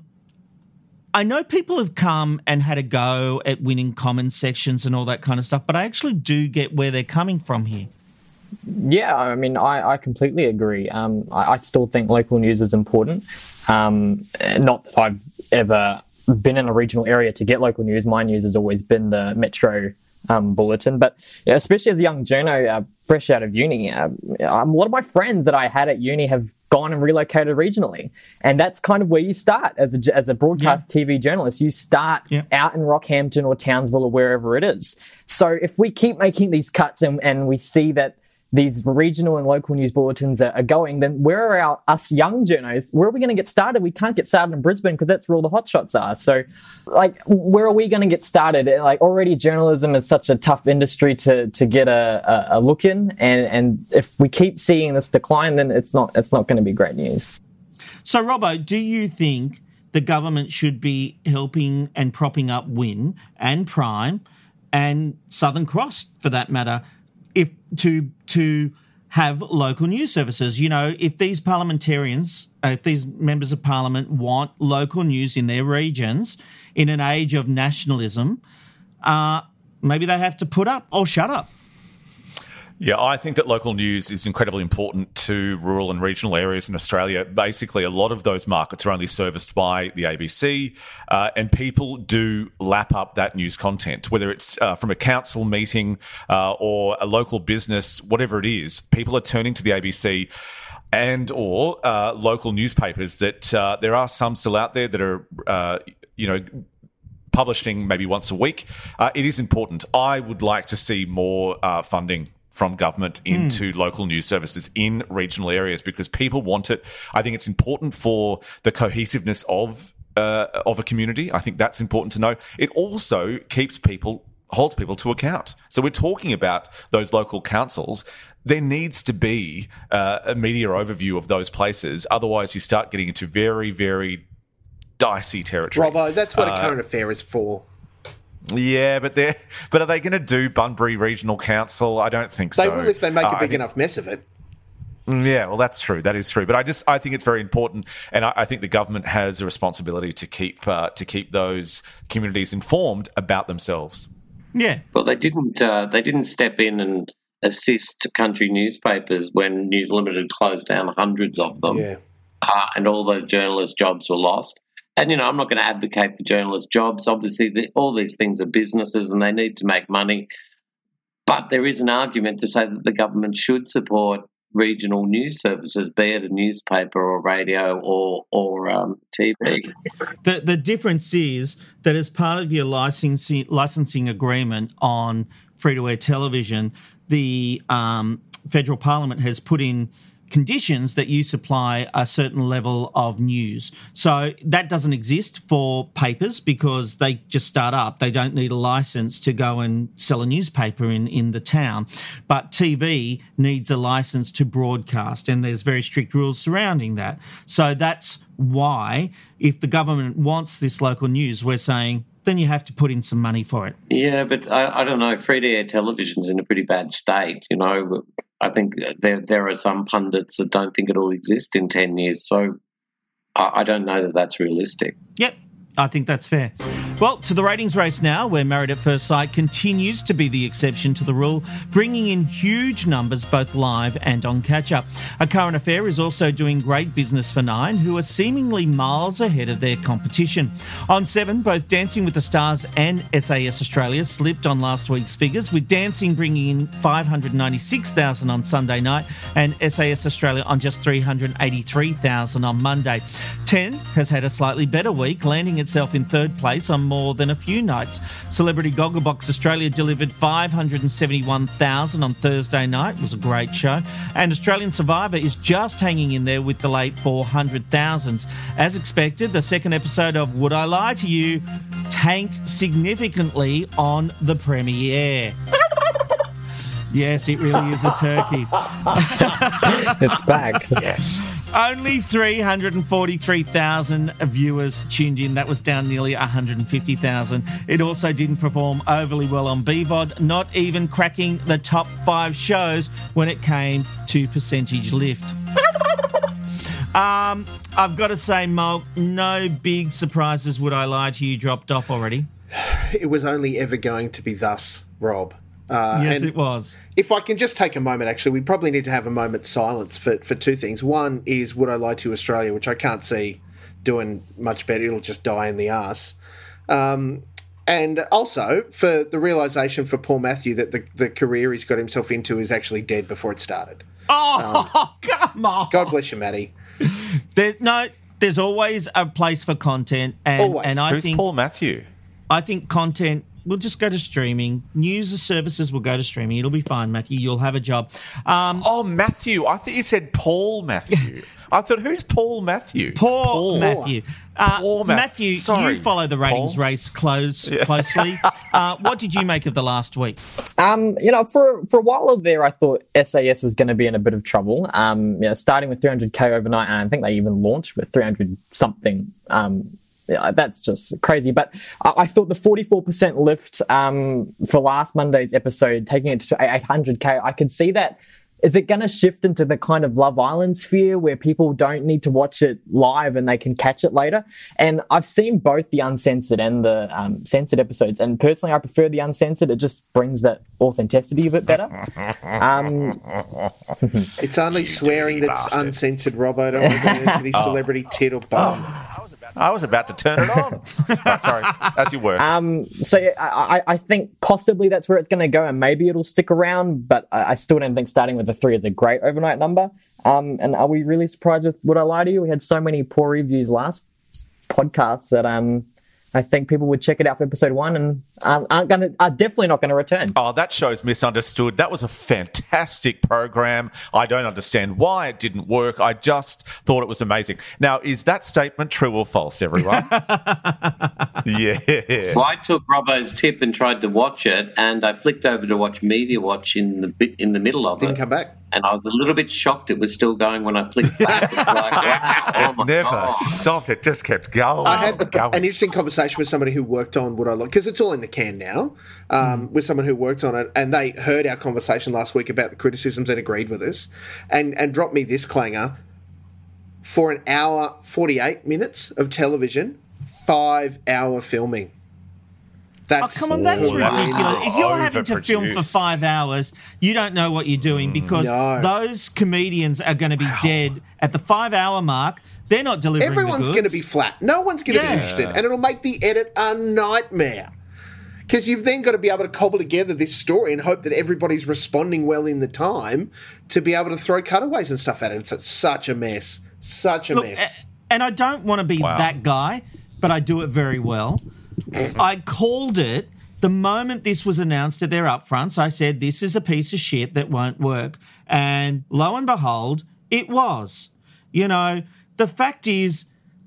I know people have come and had a go at winning comment sections and all that kind of stuff, but I actually do get where they're coming from here. Yeah, I mean, I, I completely agree. Um, I, I still think local news is important. Um, not that I've ever been in a regional area to get local news. My news has always been the Metro um, bulletin. But yeah, especially as a young journo, uh, fresh out of uni, uh, a lot of my friends that I had at uni have gone and relocated regionally. And that's kind of where you start as a, as a broadcast yeah. T V journalist. You start yeah. out in Rockhampton or Townsville or wherever it is. So if we keep making these cuts and, and we see that these regional and local news bulletins are, are going, then where are our us young journos? Where are we going to get started? We can't get started in Brisbane because that's where all the hotshots are. So, like, where are we going to get started? Like, already journalism is such a tough industry to to get a, a, a look in, and and if we keep seeing this decline, then it's not it's not going to be great news. So, Robbo, do you think the government should be helping and propping up Win and Prime and Southern Cross, for that matter, if to to have local news services? You know, if these parliamentarians, uh, if these members of parliament want local news in their regions in an age of nationalism, uh, maybe they have to put up or shut up. Yeah, I think that local news is incredibly important to rural and regional areas in Australia. Basically, a lot of those markets are only serviced by the A B C, uh, and people do lap up that news content, whether it's uh, from a council meeting uh, or a local business, whatever it is. People are turning to the A B C and or uh, local newspapers that uh, there are some still out there that are, uh, you know, publishing maybe once a week. Uh, it is important. I would like to see more uh, funding from government into mm. local news services in regional areas because people want it. I think it's important for the cohesiveness of uh, of a community. I think that's important to know. It also keeps people, holds people to account. So we're talking about those local councils. There needs to be uh, a media overview of those places. Otherwise, you start getting into very, very dicey territory. Robbo, that's what uh, a current affair is for. Yeah, but they but are they going to do Bunbury Regional Council? I don't think They so. will if they make Uh, a I big think- enough mess of it. Yeah, well, that's true. That is true. But I just I think it's very important, and I, I think the government has a responsibility to keep uh, to keep those communities informed about themselves. Yeah. Well, they didn't. Uh, they didn't step in and assist country newspapers when News Limited closed down hundreds of them, Yeah. uh, and all those journalist jobs were lost. And you know, I'm not going to advocate for journalist jobs. Obviously, the, all these things are businesses, and they need to make money. But there is an argument to say that the government should support regional news services, be it a newspaper or radio or or um, T V. The the difference is that as part of your licensing licensing agreement on free-to-air television, the um, federal parliament has put in conditions that you supply a certain level of news. So that doesn't exist for papers because they just start up. They don't need a license to go and sell a newspaper in, in the town. But T V needs a license to broadcast, and there's very strict rules surrounding that. So that's why if the government wants this local news, we're saying then you have to put in some money for it. Yeah, but I, I don't know. Free-to-air television's in a pretty bad state, you know. I think there there are some pundits that don't think it'll exist in ten years, so I, I don't know that that's realistic. Yep, I think that's fair. Well, to the ratings race now, where Married at First Sight continues to be the exception to the rule, bringing in huge numbers both live and on catch-up. A Current Affair is also doing great business for Nine, who are seemingly miles ahead of their competition. On Seven, both Dancing with the Stars and S A S Australia slipped on last week's figures, with Dancing bringing in five hundred ninety-six thousand on Sunday night and S A S Australia on just three hundred eighty-three thousand on Monday. Ten has had a slightly better week, landing itself in third place on more than a few nights. Celebrity Gogglebox Australia delivered five hundred seventy-one thousand on Thursday night. It was a great show. And Australian Survivor is just hanging in there with the late four hundred thousands. As expected, the second episode of Would I Lie to You tanked significantly on the premiere. Yes, it really is a turkey. It's back. Yes. Only three hundred forty-three thousand viewers tuned in. That was down nearly one hundred fifty thousand. It also didn't perform overly well on B V O D, not even cracking the top five shows when it came to percentage lift. um, I've got to say, Mo, no big surprises. Would I Lie to You dropped off already? It was only ever going to be thus, Rob. Uh, yes, and it was. If I can just take a moment, actually, we probably need to have a moment's silence for, for two things. One is Would I Lie to Australia, which I can't see doing much better. It'll just die in the arse. Um, and also for the realisation for Paul Matthew that the, the career he's got himself into is actually dead before it started. Oh, um, come on. God bless you, Matty. There, no, there's always a place for content. And, Always. and I Who's think, Paul Matthew? I think content will just go to streaming. News services will go to streaming. It'll be fine, Matthew. You'll have a job. Um, Oh, Matthew. I thought you said Paul Matthew. I thought, who's Paul Matthew? Poor Paul. Matthew. Uh, Poor Ma- Matthew, Sorry, you follow the ratings Paul. race close, closely. uh, what did you make of the last week? Um, you know, for for a while there, I thought S A S was going to be in a bit of trouble. Um, you know, starting with three hundred K overnight, and I think they even launched with three hundred something. Um, yeah, that's just crazy. But I, I thought the forty-four percent lift um, for last Monday's episode, taking it to eight hundred K, I could see that. Is it going to shift into the kind of Love Island sphere where people don't need to watch it live and they can catch it later? And I've seen both the uncensored and the um, censored episodes. And personally, I prefer the uncensored. It just brings that authenticity a bit better. Um, It's only swearing that's bastard. uncensored, Robbo. Don't want to get into this celebrity tit or bum. I was about to turn it on. Right, sorry, as you were. Um, so yeah, I, I I think possibly that's where it's going to go, and maybe it'll stick around. But I, I still don't think starting with a three is a great overnight number. Um, and are we really surprised with Would I Lie to You? We had so many poor reviews last podcast that um, I think people would check it out for episode one and um, aren't going to, are definitely not going to return. Oh, that show's misunderstood. That was a fantastic program. I don't understand why it didn't work. I just thought it was amazing. Now, is that statement true or false, everyone? Yeah. Well, I took Robbo's tip and tried to watch it, and I flicked over to watch Media Watch in the bit in the middle of Didn't it. Didn't come back. And I was a little bit shocked it was still going when I flicked back. It's like, wow, oh my Never God. stopped. It just kept going. I had going. an interesting conversation with somebody who worked on Would I Look, because it's all in the can now, um, mm. with someone who worked on it, and they heard our conversation last week about the criticisms and agreed with us, and, and dropped me this clanger. For an hour, forty-eight minutes of television, five-hour filming. That's oh, come on, that's oh, ridiculous. If you're having to film for overproduced. five hours, you don't know what you're doing because No. those comedians are going to be dead at the five-hour mark. They're not delivering Everyone's the going to goods. be flat. No one's going to Yeah. be interested, and it'll make the edit a nightmare. Because you've then got to be able to cobble together this story and hope that everybody's responding well in the time to be able to throw cutaways and stuff at it. It's such a mess. Such a Look, mess. a- and I don't want to be Wow. that guy, but I do it very well. I called it the moment this was announced at their upfronts. I said, this is a piece of shit that won't work. And lo and behold, it was. You know, the fact is,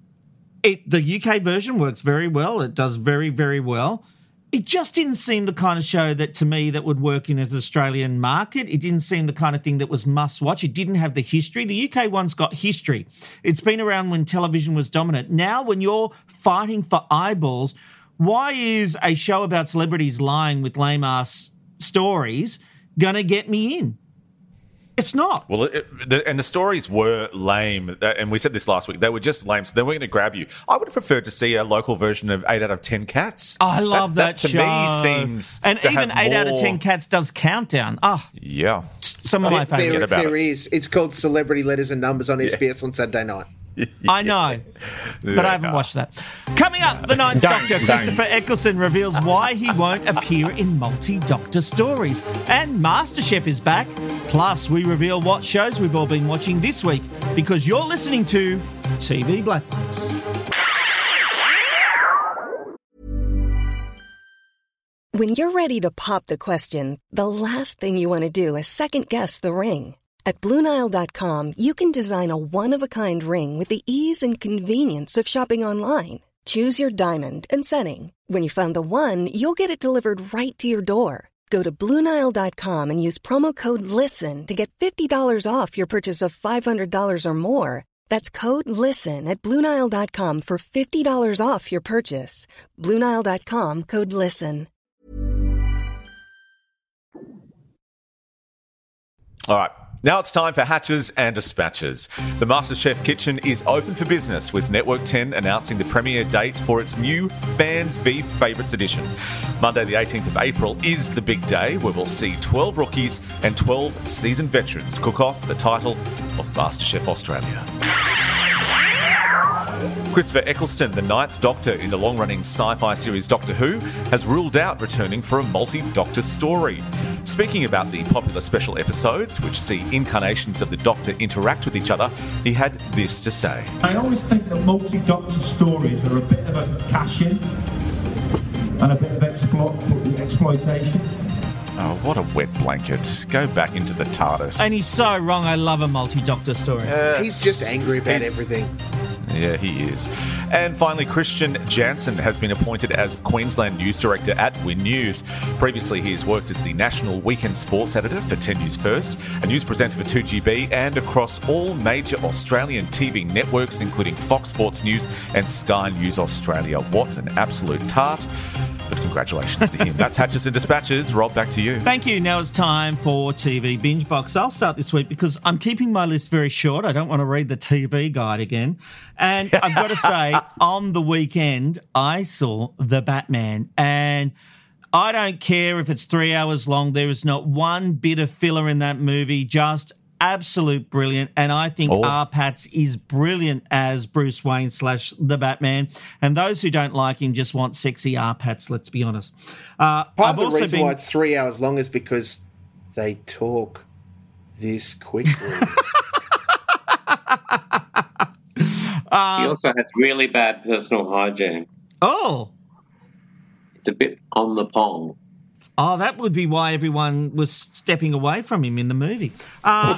it the U K version works very well. It does very, very well. It just didn't seem the kind of show that, to me, that would work in an Australian market. It didn't seem the kind of thing that was must-watch. It didn't have the history. The U K one's got history. It's been around when television was dominant. Now, when you're fighting for eyeballs, why is a show about celebrities lying with lame-ass stories going to get me in? It's not. Well, it, the, and the stories were lame, uh, and we said this last week. They were just lame, so they weren't going to grab you. I would have preferred to see a local version of eight out of ten Cats. I love that, that, to show. me seems and to even have eight out of more- ten Cats does Countdown. Ah, Yeah. some of my There, favourites. about there it. is. It's called Celebrity Letters and Numbers on S B S on Saturday night. I know, but I haven't watched that. Coming up, the Ninth Don't, Doctor, don't. Christopher Eccleston, reveals why he won't appear in multi-Doctor stories. And MasterChef is back. Plus, we reveal what shows we've all been watching this week because you're listening to T V Black Box. When you're ready to pop the question, the last thing you want to do is second-guess the ring. At Blue Nile dot com, you can design a one-of-a-kind ring with the ease and convenience of shopping online. Choose your diamond and setting. When you find the one, you'll get it delivered right to your door. Go to Blue Nile dot com and use promo code LISTEN to get fifty dollars off your purchase of five hundred dollars or more. That's code LISTEN at Blue Nile dot com for fifty dollars off your purchase. Blue Nile dot com, code LISTEN. All right. Now it's time for Hatches and Dispatches. The MasterChef kitchen is open for business with Network ten announcing the premiere date for its new Fans v Favourites edition. Monday the eighteenth of April is the big day where we'll see twelve rookies and twelve seasoned veterans cook off the title of MasterChef Australia. Christopher Eccleston, the ninth Doctor in the long-running sci-fi series Doctor Who, has ruled out returning for a multi-Doctor story. Speaking about the popular special episodes, which see incarnations of the Doctor interact with each other, he had this to say. I always think that multi-Doctor stories are a bit of a cash-in and a bit of explo- exploitation. Oh, what a wet blanket. Go back into the TARDIS. And he's so wrong. I love a multi-Doctor story. He's just angry about He's- everything. Yeah, he is. And finally, Christian Jansen has been appointed as Queensland News Director at Win News. Previously, he has worked as the National Weekend Sports Editor for ten News First, a news presenter for two G B, and across all major Australian T V networks, including Fox Sports News and Sky News Australia. What an absolute tart. But congratulations to him. That's Hatches and Dispatches. Rob, back to you. Thank you. Now it's time for T V Binge Box. I'll start this week because I'm keeping my list very short. I don't want to read the T V guide again. And I've got to say, on the weekend, I saw The Batman. And I don't care if it's three hours long. There is not one bit of filler in that movie. Just absolute brilliant. And I think Oh. R. Pats is brilliant as Bruce Wayne slash The Batman. And those who don't like him just want sexy R. Pats, let's be honest. Uh, Part I've of the also reason been... why it's three hours long is because they talk this quickly. He also has really bad personal hygiene. Oh, It's a bit on the pong. Oh, that would be why everyone was stepping away from him in the movie. Uh,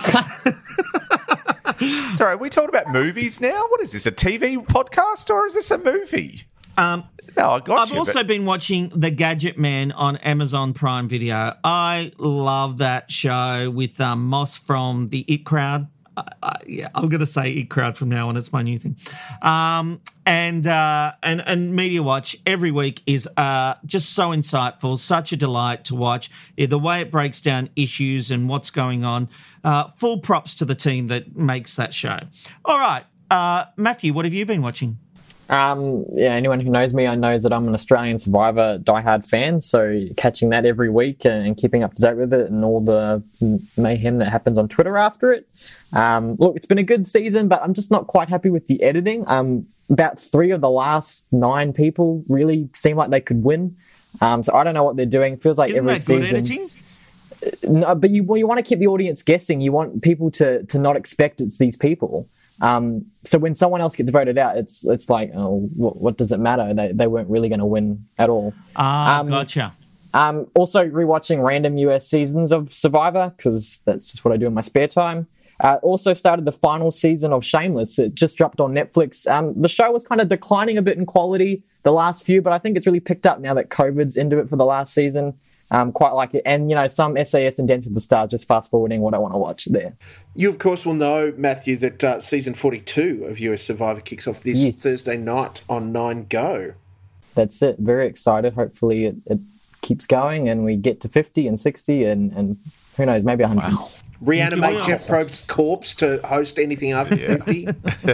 Sorry, are we talking about movies now? What is this, a T V podcast or is this a movie? Um, no, I got I've you, also but- been watching The Gadget Man on Amazon Prime Video. I love that show with um, Moss from the It Crowd. Uh, uh, yeah, I'm going to say It Crowd from now on. It's my new thing. Um, and, uh, and and Media Watch every week is uh, just so insightful, such a delight to watch. Yeah, the way it breaks down issues and what's going on. Uh, full props to the team that makes that show. All right, uh, Matthew, what have you been watching? Um, yeah, anyone who knows me, I knows that I'm an Australian Survivor diehard fan, so catching that every week and, and keeping up to date with it and all the mayhem that happens on Twitter after it. Um, look, it's been a good season, but I'm just not quite happy with the editing. Um, about three of the last nine people really seem like they could win. Um, so I don't know what they're doing. Feels like Isn't every that good season. editing? No, but you well, you want to keep the audience guessing. You want people to to not expect it's these people. Um, so when someone else gets voted out, it's it's like, oh, what, what does it matter? They they weren't really going to win at all. Ah, um, gotcha. Um, also rewatching random U S seasons of Survivor because that's just what I do in my spare time. Uh, also started the final season of Shameless. It just dropped on Netflix. Um, the show was kind of declining a bit in quality the last few, but I think it's really picked up now that COVID's into it for the last season. Um, quite like it. And, you know, some S A S and Dance with the Stars, just fast-forwarding what I want to watch there. You, of course, will know, Matthew, that uh, season forty-two of U S Survivor kicks off this Yes. Thursday night on nine Go. That's it. Very excited. Hopefully it, it keeps going and we get to fifty and sixty and, and who knows, maybe one hundred. Wow. Reanimate Wow. Jeff Probst's corpse to host anything after fifty?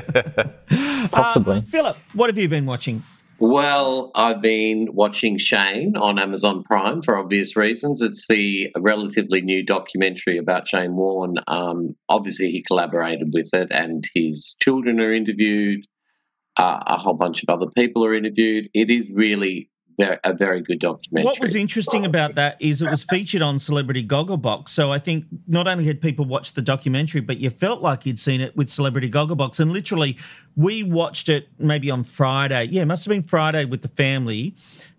Possibly. Uh, Philip, what have you been watching? Well, I've been watching Shane on Amazon Prime for obvious reasons. It's the relatively new documentary about Shane Warne. Um, obviously, he collaborated with it, and his children are interviewed. Uh, a whole bunch of other people are interviewed. It is really very, a very good documentary. What was interesting about that is it was featured on Celebrity Gogglebox. So I think not only had people watched the documentary, but you felt like you'd seen it with Celebrity Gogglebox. And literally, we watched it maybe on Friday. Yeah, it must have been Friday with the family.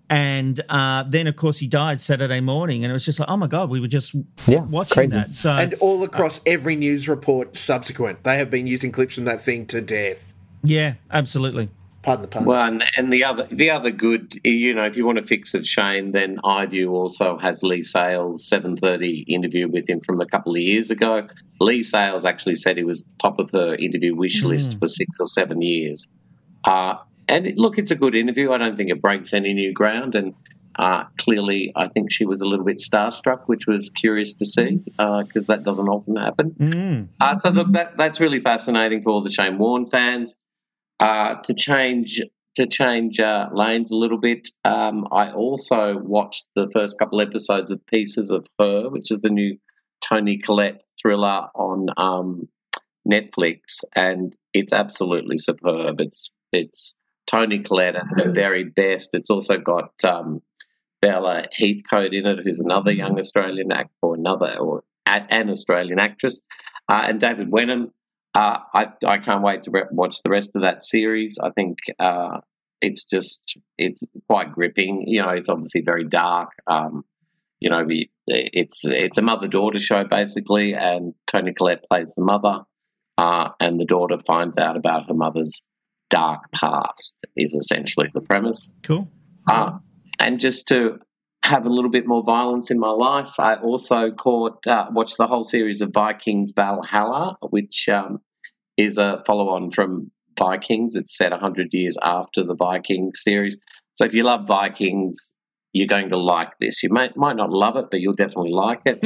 And uh, then, of course, he died Saturday morning. And it was just like, oh, my God, we were just yeah, watching crazy. that. So, And all across every news report subsequent, they have been using clips from that thing to death. Yeah, absolutely. Pardon the pun. Well, and, and the other the other good, you know, if you want to fix it, Shane, then iView also has Lee Sales' seven thirty interview with him from a couple of years ago. Lee Sales actually said he was top of her interview wish list Mm. for six or seven years. Uh, and it, look, it's a good interview. I don't think it breaks any new ground. And uh, clearly, I think she was a little bit starstruck, which was curious to see because uh, that doesn't often happen. Mm. Uh, so look, that, that's really fascinating for all the Shane Warne fans. Uh, to change to change uh, lanes a little bit, um, I also watched the first couple episodes of Pieces of Her, which is the new Toni Collette thriller on um, Netflix, and it's absolutely superb. It's it's Toni Collette at her very best. It's also got um, Bella Heathcote in it, who's another young Australian actor, or another or an Australian actress, uh, and David Wenham. Uh, I, I can't wait to re- watch the rest of that series. I think uh, it's just it's quite gripping. You know, it's obviously very dark. Um, you know, we, it's it's a mother-daughter show basically, and Toni Collette plays the mother, uh, and the daughter finds out about her mother's dark past. Is essentially the premise. Cool. Uh, and just to have a little bit more violence in my life, I also caught uh, watched the whole series of Vikings Valhalla, which um, is a follow-on from Vikings. It's set one hundred years after the Vikings series. So if you love Vikings, you're going to like this. You may, might not love it, but you'll definitely like it.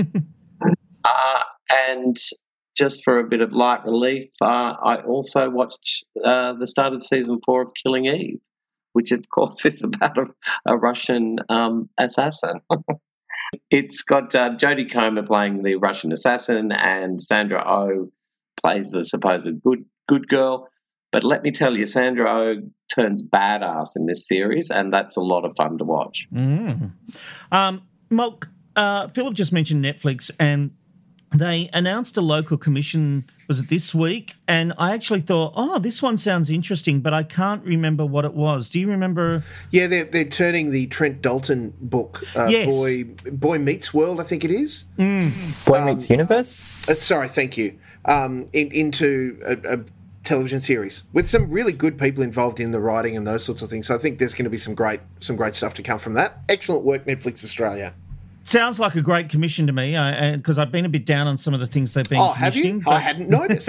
uh, and just for a bit of light relief, uh, I also watched uh, the start of season four of Killing Eve, which of course is about a, a Russian um, assassin. It's got uh, Jodie Comer playing the Russian assassin, and Sandra Oh plays the supposed good good girl. But let me tell you, Sandra Oh turns badass in this series, and that's a lot of fun to watch. Mm. Um, Mulk, uh, Philip just mentioned Netflix, and they announced a local commission, was it this week? And I actually thought, oh, this one sounds interesting, but I can't remember what it was. Do you remember? Yeah, they're, they're turning the Trent Dalton book, uh, Yes. Boy Boy Meets World, I think it is. Boy Meets Universe? Uh, sorry, thank you. Um, in, into a, a television series with some really good people involved in the writing and those sorts of things. So I think there's going to be some great some great stuff to come from that. Excellent work, Netflix Australia. Sounds like a great commission to me, because I've been a bit down on some of the things they've been Oh, have commissioning. you? I hadn't noticed.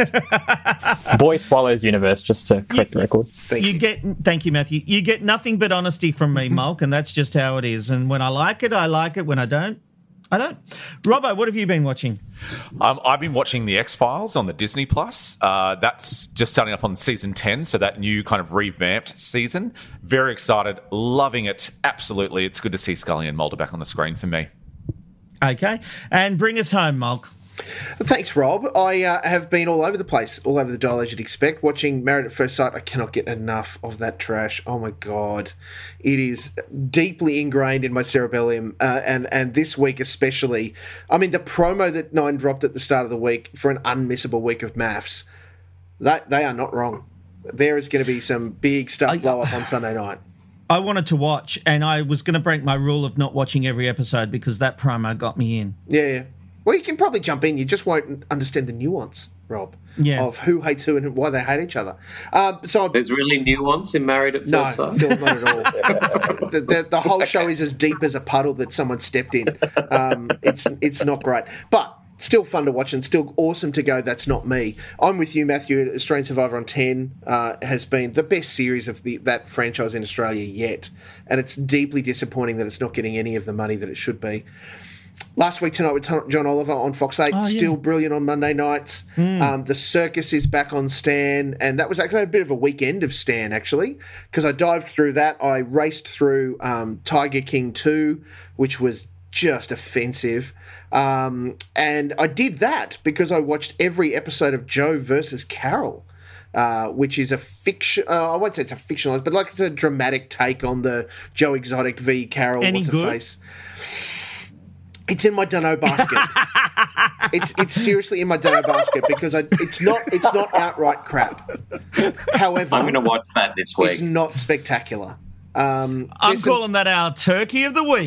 Boy Swallows Universe, just to correct the record. Thank you, you. get, thank you, Matthew. You get nothing but honesty from me, Mulk, and that's just how it is. And when I like it, I like it. When I don't, I don't. Robbo, what have you been watching? Um, I've been watching The X-Files on the Disney Plus. Uh, that's just starting up on season ten, so that new kind of revamped season. Very excited, loving it. Absolutely, it's good to see Scully and Mulder back on the screen for me. Okay, and bring us home, Mulk. Thanks, Rob. I uh, have been all over the place, all over the dial as you'd expect. Watching Married at First Sight, I cannot get enough of that trash. Oh my God. It is deeply ingrained in my cerebellum, uh, and, and this week especially. I mean, the promo that Nine dropped at the start of the week for an unmissable week of maths, that, they are not wrong. There is going to be some big stuff blow up on Sunday night. I wanted to watch, and I was going to break my rule of not watching every episode because that promo got me in. Yeah, yeah. Well, you can probably jump in. You just won't understand the nuance, Rob, Yeah. of who hates who and why they hate each other. Uh, so There's really nuance in Married at no, First Sight? Phil, not at all. the, the, the whole show is as deep as a puddle that someone stepped in. Um, it's it's not great, but still fun to watch and still awesome to go. That's not me. I'm with you, Matthew. Australian Survivor on ten uh, has been the best series of the that franchise in Australia yet, and it's deeply disappointing that it's not getting any of the money that it should be. Last week tonight with John Oliver on Fox eight, Oh, yeah. still brilliant on Monday nights. Mm. Um, the Circus is back on Stan, and that was actually a bit of a weekend of Stan, actually, because I dived through that. I raced through um, Tiger King two, which was just offensive. Um, and I did that because I watched every episode of Joe versus Carol. Uh, which is a fiction. Uh, I won't say it's a fictionalized, but like it's a dramatic take on the Joe Exotic v Carol. Any what's good? her face? It's in my dunno basket. it's it's seriously in my dunno basket because I, it's not it's not outright crap. However, I'm going to watch that this week. it's not spectacular. Um, I'm there's some- calling that our turkey of the week.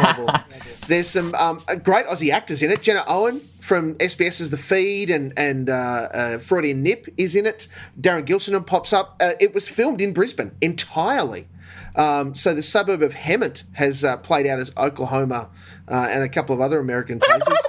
There's some um, great Aussie actors in it. Jenna Owen from S B S's The Feed and and uh, uh, Freudian Nip is in it. Darren Gilson pops up. Uh, it was filmed in Brisbane entirely. Um, so the suburb of Hemet has uh, played out as Oklahoma uh, and a couple of other American places.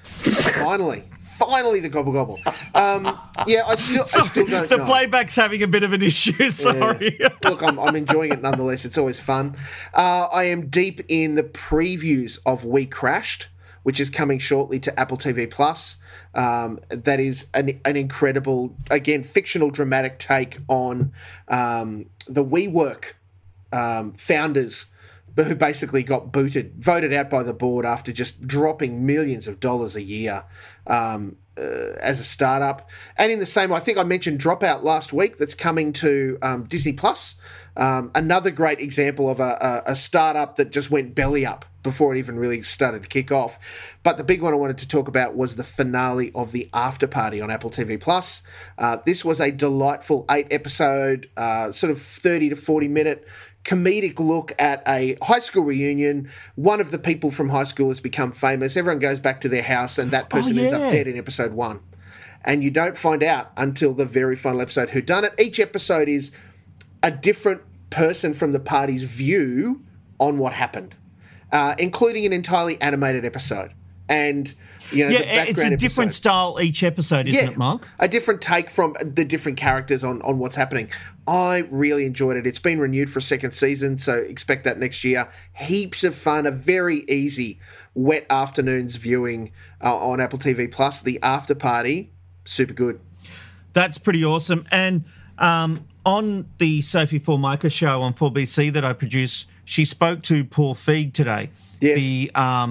Finally. Finally, the gobble gobble. Um, yeah, I still, I still don't the know. playback's having a bit of an issue. Sorry. Yeah. Look, I'm, I'm enjoying it nonetheless. It's always fun. Uh, I am deep in the previews of We Crashed, which is coming shortly to Apple T V Plus. Um, that is an, an incredible, again, fictional, dramatic take on um, the WeWork um, founders who basically got booted, voted out by the board after just dropping millions of dollars a year um, uh, as a startup. And in the same, I think I mentioned Dropout last week that's coming to um, Disney Plus. Um, another great example of a, a, a startup that just went belly up before it even really started to kick off. But the big one I wanted to talk about was the finale of The After Party on Apple T V Plus. Uh, this was a delightful eight episode, uh, sort of thirty to forty minute comedic look at a high school reunion. One of the people from high school has become famous. Everyone goes back to their house and that person Oh, ends yeah. up dead in episode one. And you don't find out until the very final episode who done it. Each episode is a different person from the party's view on what happened, uh, including an entirely animated episode. And, you know, yeah, the background it's a different episode. style each episode, isn't Yeah, it, Mark? a different take from the different characters on, on what's happening. I really enjoyed it. It's been renewed for a second season, so expect that next year. Heaps of fun, a very easy wet afternoons viewing uh, on Apple T V Plus. The After Party, super good. That's pretty awesome. And um, on the Sophie Formica show on four B C that I produce, she spoke to Paul Feig today. Yes. The um,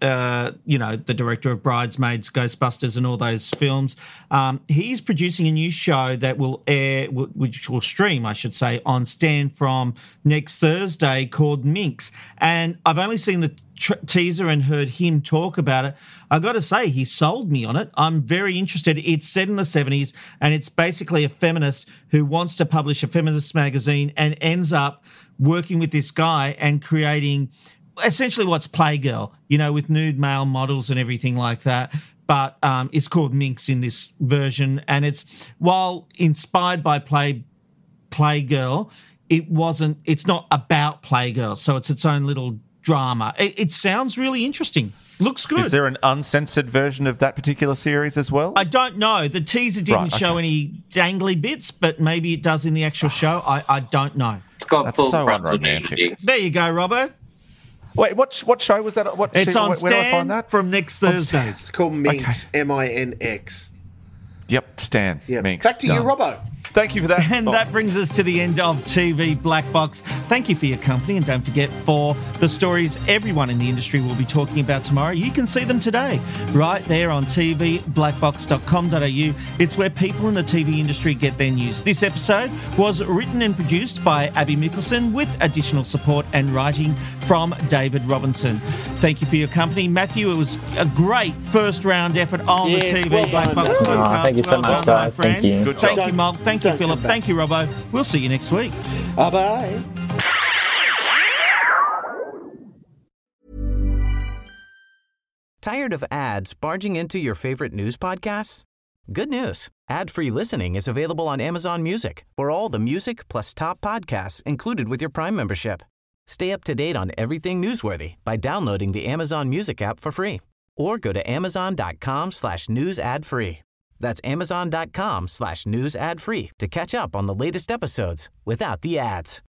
uh, you know, the director of Bridesmaids, Ghostbusters, and all those films. Um, he's producing a new show that will air, which will stream, I should say, on Stan from next Thursday, called Minx. And I've only seen the tr- teaser and heard him talk about it. I got to say, he sold me on it. I'm very interested. It's set in the seventies, and it's basically a feminist who wants to publish a feminist magazine and ends up working with this guy and creating essentially what's Playgirl, you know, with nude male models and everything like that. But um, it's called Minx in this version, and it's, while inspired by Play Playgirl, it wasn't. It's not about Playgirl, so it's its own little drama. It, it sounds really interesting. Looks good. Is there an uncensored version of that particular series as well? I don't know. The teaser didn't Right, show okay. any dangly bits, but maybe it does in the actual show. I, I don't know. It's got That's full so frontal unromantic. nudity. There you go, Robbo. Wait, what what show was that? What It's show- on where, where do I Stan find that? from next Thursday. It's called Minx, M I N X. Yep, Stan. Yeah. Minx. Back to you, Done. Robbo. Thank you for that. And Oh. that brings us to the end of T V Black Box. Thank you for your company, and don't forget, for the stories everyone in the industry will be talking about tomorrow, you can see them today right there on t v black box dot com dot a u. It's where people in the T V industry get their news. This episode was written and produced by Abby Mickelson with additional support and writing from David Robinson. Thank you for your company, Matthew. It was a great first round effort on Yes, the T V well Black done, Box Matthew. podcast. Oh, thank you so Well much, done, my guys. friend. Thank you. Good Thank job. you, Mark. Thank you, Don't Philip. come back. Thank you, Robbo. We'll see you next week. Bye bye. Tired of ads barging into your favorite news podcasts? Good news. Ad-free listening is available on Amazon Music for all the music plus top podcasts included with your Prime membership. Stay up to date on everything newsworthy by downloading the Amazon Music app for free or go to amazon.com slash news ad free. That's amazon.com slash news ad free to catch up on the latest episodes without the ads.